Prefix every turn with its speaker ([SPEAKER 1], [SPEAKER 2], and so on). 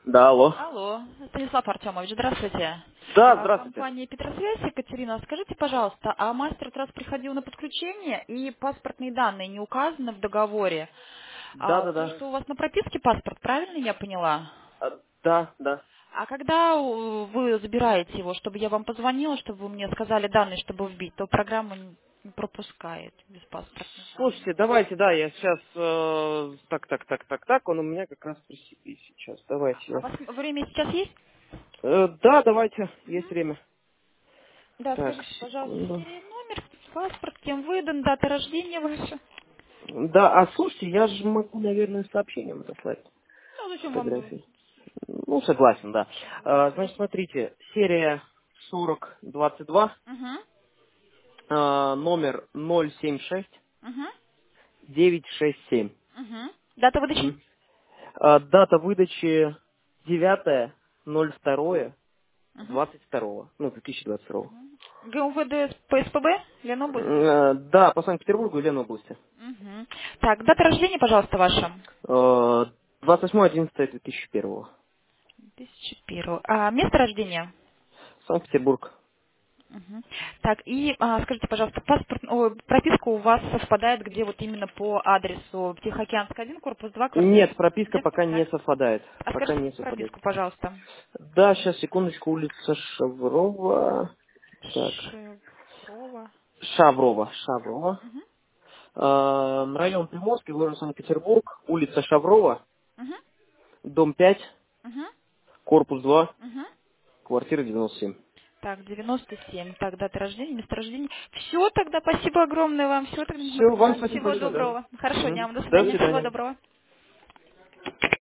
[SPEAKER 1] Да, алло.
[SPEAKER 2] Алло, Станислав Артемович, здравствуйте.
[SPEAKER 1] Да, здравствуйте.
[SPEAKER 2] Компания Петросвязь, Екатерина, скажите, пожалуйста, а мастер вот раз приходил на подключение и паспортные данные не указаны в договоре?
[SPEAKER 1] Да, да,
[SPEAKER 2] То,
[SPEAKER 1] да.
[SPEAKER 2] что у вас на прописке паспорт, правильно я поняла?
[SPEAKER 1] Да, да.
[SPEAKER 2] А когда вы забираете его, чтобы я вам позвонила, чтобы вы мне сказали данные, чтобы вбить, то программа не пропускает без паспортных данных.
[SPEAKER 1] Слушайте, давайте, да, я сейчас... так, он у меня как раз при себе сейчас. Давайте
[SPEAKER 2] А у
[SPEAKER 1] я...
[SPEAKER 2] вас время сейчас есть?
[SPEAKER 1] Да, давайте, есть время.
[SPEAKER 2] Да,
[SPEAKER 1] Так,
[SPEAKER 2] скажите, пожалуйста,
[SPEAKER 1] секунду.
[SPEAKER 2] серия номер, паспорт, кем выдан, дата рождения ваша.
[SPEAKER 1] Да, а слушайте, я же могу, наверное, сообщением отослать
[SPEAKER 2] Ну, зачем вам...
[SPEAKER 1] фотографии. Ну, согласен, да. Значит,
[SPEAKER 2] Давайте.
[SPEAKER 1] смотрите, серия 4022,
[SPEAKER 2] Угу,
[SPEAKER 1] номер 076
[SPEAKER 2] угу,
[SPEAKER 1] 967.
[SPEAKER 2] угу. Дата выдачи?
[SPEAKER 1] Дата выдачи 9.02.22,
[SPEAKER 2] Угу.
[SPEAKER 1] 2022.
[SPEAKER 2] ГУВД ПСПБ, Ленобласти?
[SPEAKER 1] Да, по Санкт-Петербургу и Ленобласти.
[SPEAKER 2] Угу. Так, дата рождения, пожалуйста, ваша.
[SPEAKER 1] 28.11.2001.
[SPEAKER 2] 2001. А место рождения?
[SPEAKER 1] Санкт-Петербург.
[SPEAKER 2] Мгм. Так, и скажите, пожалуйста, прописка у вас совпадает где вот именно по адресу Тихоокеанский 1, корпус 2, квартира?
[SPEAKER 1] Нет, прописка
[SPEAKER 2] Нет,
[SPEAKER 1] пока
[SPEAKER 2] да?
[SPEAKER 1] не совпадает.
[SPEAKER 2] А
[SPEAKER 1] Пока
[SPEAKER 2] скажите
[SPEAKER 1] не совпадает.
[SPEAKER 2] прописку, пожалуйста.
[SPEAKER 1] Да, сейчас, секундочку, улица Шаврова. Так,
[SPEAKER 2] Шеврова.
[SPEAKER 1] Шаврова.
[SPEAKER 2] Угу.
[SPEAKER 1] Район Приморский, город Санкт-Петербург, улица Шаврова,
[SPEAKER 2] Угу.
[SPEAKER 1] дом 5,
[SPEAKER 2] Угу.
[SPEAKER 1] корпус 2,
[SPEAKER 2] Угу.
[SPEAKER 1] квартира 97.
[SPEAKER 2] Так, 97. Так, дата рождения, место рождения. Все тогда, спасибо огромное вам. Все тогда,
[SPEAKER 1] Все, вам спасибо
[SPEAKER 2] всего
[SPEAKER 1] большое, да.
[SPEAKER 2] доброго. Хорошего дня вам, до
[SPEAKER 1] До
[SPEAKER 2] свидания, всего
[SPEAKER 1] свидания.
[SPEAKER 2] доброго.